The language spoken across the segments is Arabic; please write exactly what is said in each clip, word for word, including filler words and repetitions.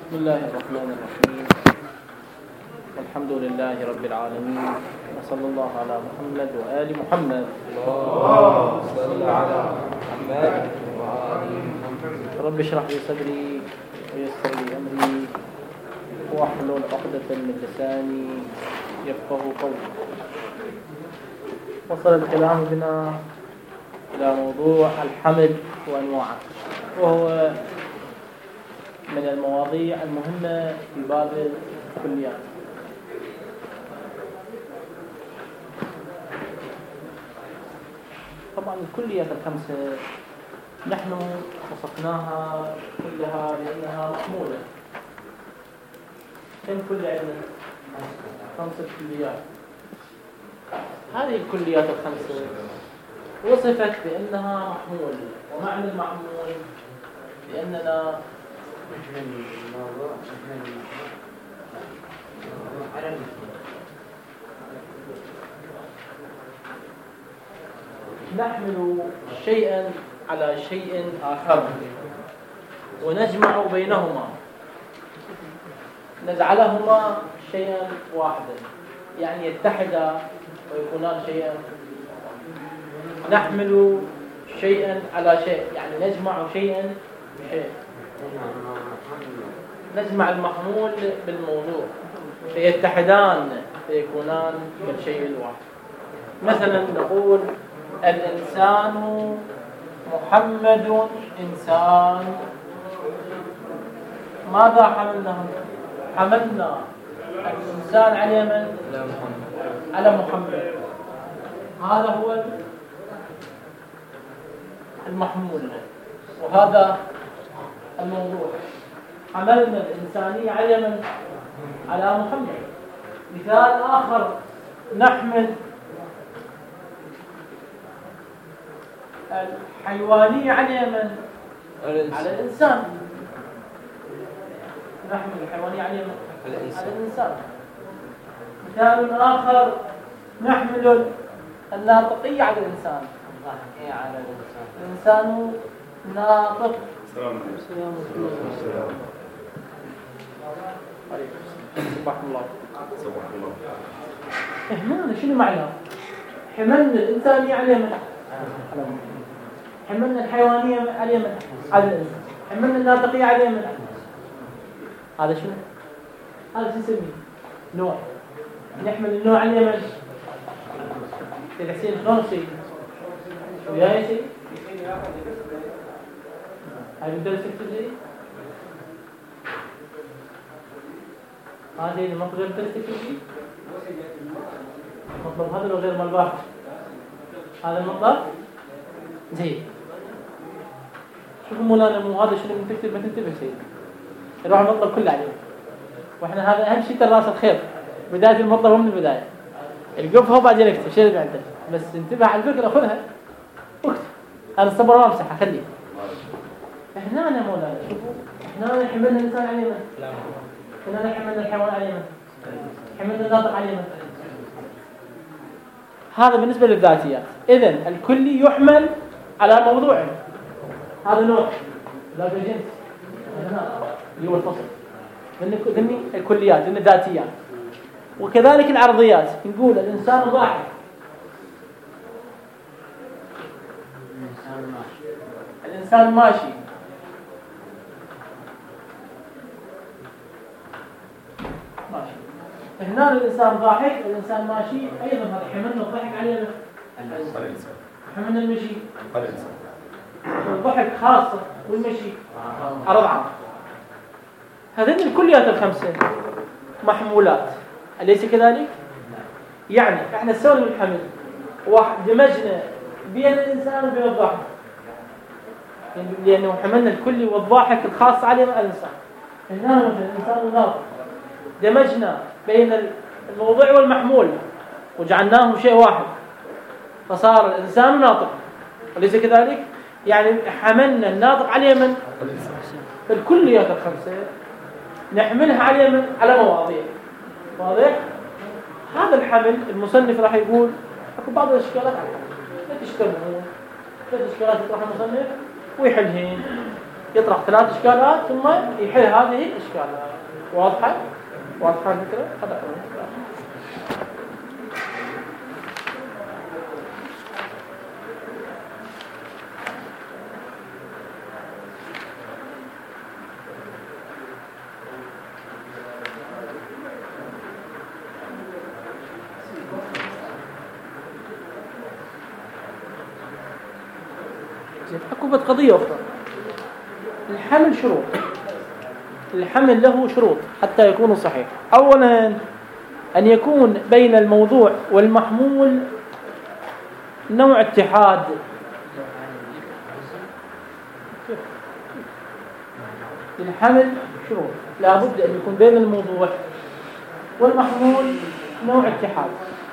بسم الله الرحمن الرحيم. الحمد لله رب العالمين، وصلى الله على محمد وآل محمد. اللهم صل على محمد وآل محمد. رب اشرح لي صدري ويسر لي أمري واحلل عقدة من لساني يفقه قولي. وصل الكلام بنا إلى موضوع الحمل وأنواعه، وهو من المواضيع المهمة في باب الكليات. طبعا الكليات الخمسة نحن وصفناها كلها بأنها محمولة. كم كلية عندنا؟ خمسة كليات. هذه الكليات الخمسة وصفت بأنها محمول، ومعنى المحمول بأننا نحمل شيئا على شيء آخر ونجمع بينهما، نجعلهما شيئا واحدا، يعني يتحدا ويكونان شيئا. نحمل شيئا على شيء، يعني نجمع شيئا بشيء، نجمع المحمول بالموضوع فيتحدان فيكونان كالشيء الواحد. مثلا نقول الإنسان محمد إنسان. ماذا حملنا؟ حملنا الإنسان على من؟ على محمد. هذا هو المحمول، وهذا الموضوع. حملنا الإنسانية على من؟ على محمد. مثال آخر، نحمل الحيوانية على من؟ على الإنسان. نحمل الحيوانية على من؟ على الإنسان. مثال آخر، نحمل الناطقية على الإنسان. على الإنسان. الإنسان ناطق. السلام عليكم. صباح الله. صباح الله. هنا شنو معناه؟ حملنا الإنسانية على من؟ حملنا الحيوانية على من؟ على الإنسان. حملنا الناطقية على من؟ هذا شنو؟ هذا شو نسميه؟ نوع. نحمل النوع على من؟ سيد حسين شلون شيء؟ وياي شيء؟ هاي بالدرس التجريبي؟ هذه المطلب غير الدرس التجريبي؟ مطلب هذا لو غير مال هذا المطلب؟ زين. شوفوا مولانا، مو هذا شنو من تكتب ما تنتبه شيء. يروح المطلب كله عليه. واحنا هذا اهم شيء ترى راس الخير. بداية المطلب هو من البداية. القفها وبعدين اكتب شيء اللي عندك. بس انتبه على الفكرة، خذها واكتب. انا الصبر ما امسحها خليه. احنا انا مولانا شوفوا، احنا حملنا الانسان على من؟ احنا حملنا الحيوان على من؟ حملنا الناطق على من؟ هذا بالنسبة للذاتيات. إذن الكلي يحمل على موضوع. هذا نوع لا جنس اللي هو الفصل ضمن الكليات ضمن الذاتيات. وكذلك العرضيات، نقول الإنسان ضاحك. الإنسان ماشي. ماشي. هنا الإنسان ضاحك، الإنسان ماشي، أيضا هذا حملنا الضحك عليه. حملنا المشي. الضحك خاصة والمشي عرض عام. هذين الكليات الخمسة محمولات، أليس كذلك؟ يعني احنا سوينا الحمل واحد، دمجنا بين الإنسان وبين الضحك، لأنه حملنا الكلي والضاحك الخاص عليه من الإنسان. هنا مثلا الإنسان الناطق، دمجنا بين الموضوع والمحمول وجعلناه شيء واحد، فصار الإنسان ناطق، أليس كذلك؟ يعني حملنا الناطق عليه من؟ الكليات الخمسة نحملها عليه من؟ على مواضيع. واضح؟ هذا الحمل المصنف راح يقول اكو بعض الاشكالات على الحمل، لا تشتبهون، لا تشكالات يطرح المصنف ويحلهن. يطرح ثلاث إشكالات ثم يحل هذه الإشكالات. واضحة؟ واضحة الفكرة؟ هذا أكو قضية أخرى. الحمل شروط، الحمل له شروط حتى يكون صحيح. أولا أن يكون بين الموضوع والمحمول نوع اتحاد. الحمل شروط، لا بد أن يكون بين الموضوع والمحمول نوع اتحاد،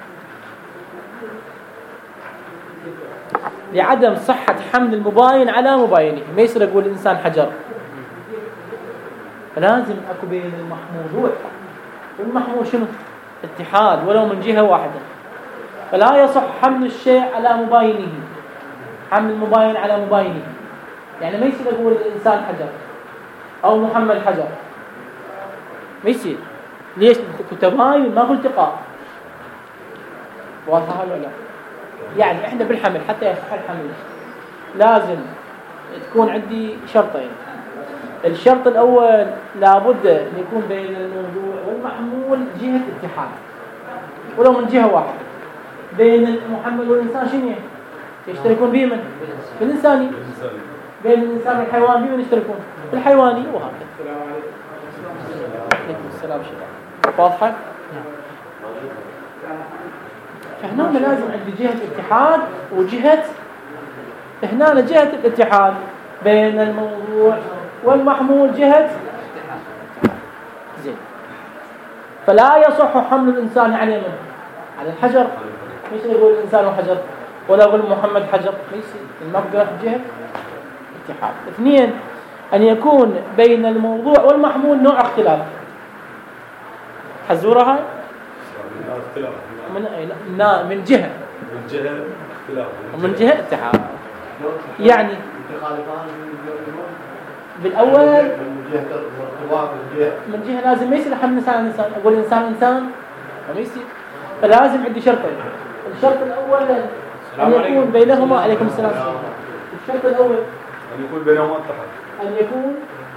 لعدم صحة حمل المباين على مباينه. ما يصير يقول الإنسان حجر، فلازم أكو بين المحمول والمحمول شنو؟ اتحاد ولو من جهة واحدة. فلا يصح حمل الشيء على مباينه، حمل المباين على مباينه. يعني ما يصير يقول الإنسان حجر أو محمد حجر، ما يصير. ليش؟ تباين ما هو التقاء. واضح ولا لا؟ يعني احنا بالحمل حتى يصح الحمل لازم تكون عندي شرطين. الشرط الأول لابد أن يكون بين الموضوع والمحمول جهة اتحاد ولو من جهة واحدة. بين المحمل والإنسان شنو يشتركون به؟ من بالإنساني. بين الإنسان والحيوان بمن يشتركون؟ بالحيواني. وهكذا. عليكم السلام شباب. واضحة؟ فهنا لازم عندي جهة اتحاد وجهة، هنا جهة الاتحاد بين الموضوع والمحمول جهة زين. فلا يصح حمل الإنسان على من؟ على الحجر. مش يقول الإنسان حجر ولا يقول محمد حجر، ما يصير. المبدأ جهة اتحاد. اثنين أن يكون بين الموضوع والمحمول نوع اختلاف. حزورها من من جهة من جهة اختلاف ومن جهة اتحاد. يعني بالأول من جهة لازم ما يصير حمل إنسان على إنسان. أقول إنسان إنسان ما يصير. فلازم عندي شرطين. الشرط الأول أن يكون بينهما، عليكم السلام، الشرط الأول أن يكون بينهما اتحاد، أن يكون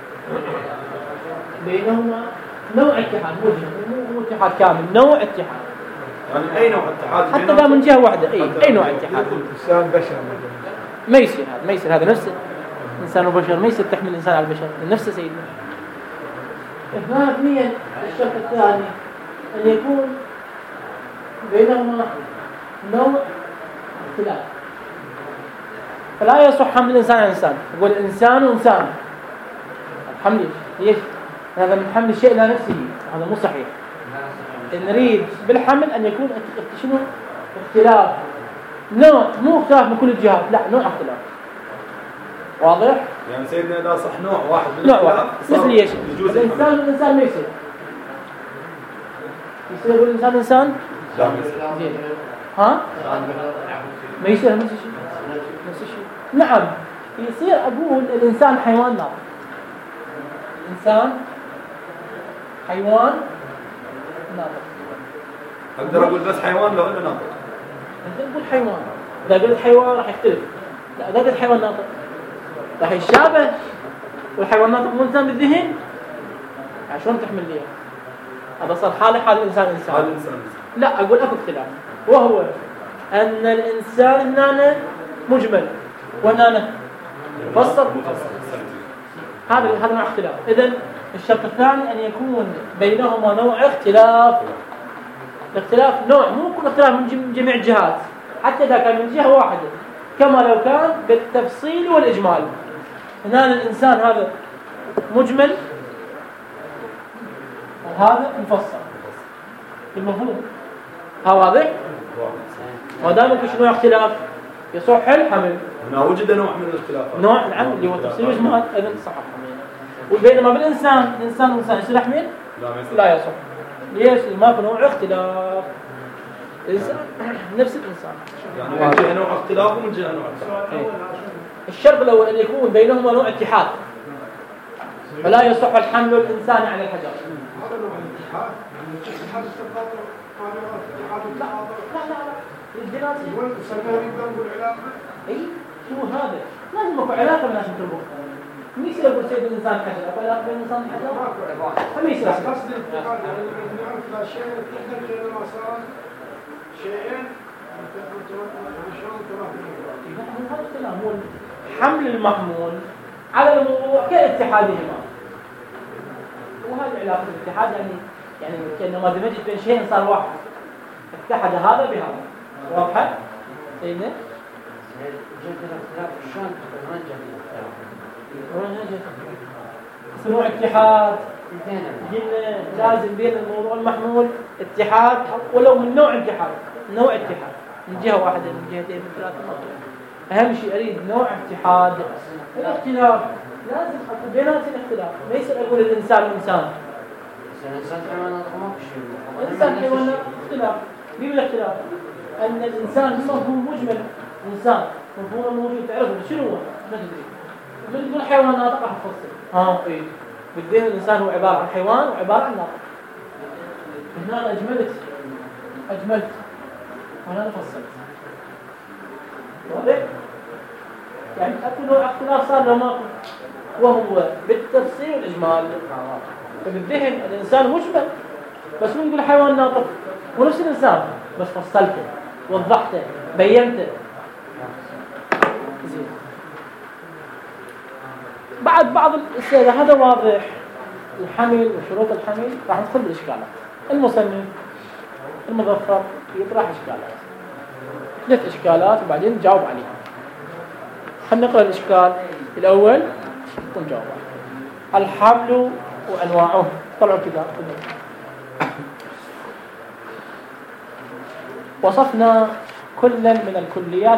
بينهما نوع اتحاد، مو مو اتحاد كامل، نوع اتحاد. يعني أي نوع اتحاد؟ حتى لا من جهة واحدة. أي أي نوع اتحاد. إنسان بشر ما يصير هذا، ما يصير هذا نفسه. إنسان وبشر ما يصير تحمل الإنسان على البشر نفسه سيدنا. اثنين الشرط الثاني أن يكون بينهما نوع اختلاف. فلا يصح حمل الإنسان على إنسان. يقول إنسان وإنسان حمل ليش؟ هذا من حمل الشيء إلى نفسه، هذا مو صحيح. نريد بالحمل أن يكون شنو؟ اختلاف نوع، مو اختلاف من كل الجهات، لا نوع اختلاف. واضح؟ يعني سيدنا إذا صح نوع واحد من نوع واحد مثل ايش؟ الإنسان والإنسان ما يصير. يصير يقول الإنسان إنسان؟ لا ما يصير. زين. ها؟ ما يصير نفس الشيء. نفس الشيء. نعم يصير. أقول الإنسان حيوان ناطق. إنسان حيوان ناطق. أقدر أقول بس حيوان لو إنه ناطق. أنت تقول حيوان، إذا قلت حيوان راح يختلف. لا إذا قلت حيوان ناطق راح يتشابه، والحيوان ناطق مو إنسان بالذهن. عشان تحمل ليه؟ هذا صار حاله حال الإنسان إنسان. حال الإنسان. لا أقول أكو اختلاف، وهو أن الإنسان هنا مجمل وهنا مفصل. هذا هذا نوع اختلاف. إذن الشرط الثاني أن يكون بينهما نوع اختلاف. الاختلاف نوع، مو كل اختلاف من جميع الجهات، حتى إذا كان من جهة واحدة، كما لو كان بالتفصيل والإجمال. هنا الإنسان هذا مجمل وهذا مفصل المفهوم. ها واضح؟ ما دام في نوع اختلاف يصح الحمل. هنا وجد نوع من الاختلاف، نوع العمل اللي هو تفصيل واجمال، اذا صح الحمل. وبينما بالانسان انسان وانسان يصير يحمل؟ لا ما يصح. لا يصح. ليش؟ ما في نوع اختلاف. الانسان نفس الانسان. يعني من جهه نوع اختلاف ومن جهه نوع اختلاف. الشرط الاول ان يكون بينهما نوع اتحاد. فلا يصح الحمل الإنسان على الحجر. هذا نوع الاتحاد الاتحاد التفاضل هذا اتحاد التفاضل لا لا لا الجناسي والسكاري ذنب العلاقة اي شو هذا؟ لازم اكو علاقه بين الناس تربط. مين يصير يقول سيد الانسان حجر؟ اكو علاقه بين الانسان والحجر؟ فما يصير. قصدي الاتحاد يعني نعرف لا شيء تقدر بينما صار شيئين شلون تراهم هذا الكلام هو حمل المحمول على الموضوع كاتحادهما. وهذه علاقه الاتحاد يعني يعني كانما دمجت بين شيئين صار واحد. اتحد هذا بهذا. واضحه؟ سيدنا؟ جد الاختلاف الشان وين جد الاختلاف؟ وين جد؟ نوع اتحاد قلنا لازم بين الموضوع المحمول اتحاد ولو من نوع اتحاد نوع اتحاد من جهه واحده من جهتين من ثلاث مناطق. اهم شيء اريد نوع اتحاد. الاختلاف لازم اكو بيناتهم اختلاف. ما يصير اقول الانسان انسان الانسان حيوانات ما في شيء. الانسان حيوانات اختلاف. مين الاختلاف؟ ان الانسان مفهوم مجمل. انسان مفهوم موجود تعرفه شنو هو؟ ما تدري. من تقول حيوانات راح تفصل. اه اي بالدين الانسان هو عباره عن حيوان وعباره عن ناطق. هنا اجملت اجملت وانا فصلت. واضح؟ يعني اكو نوع اختلاف صار له ماكو وهو بالتفصيل والاجمال. فبالذهن الانسان مجمل بس مو نقول حيوان ناطق ونفس الانسان بس فصلته وضحته بينته. زين بعد بعض الأسئلة هذا واضح. الحمل وشروط الحمل راح ندخل بالإشكالات. المصنف المظفر يطرح إشكالات ثلاث إشكالات وبعدين نجاوب عليها. خلينا نقرأ الإشكال الأول ونجاوب عليه. الحمل وأنواعه. طلعوا كذا وصفنا كلا من الكليات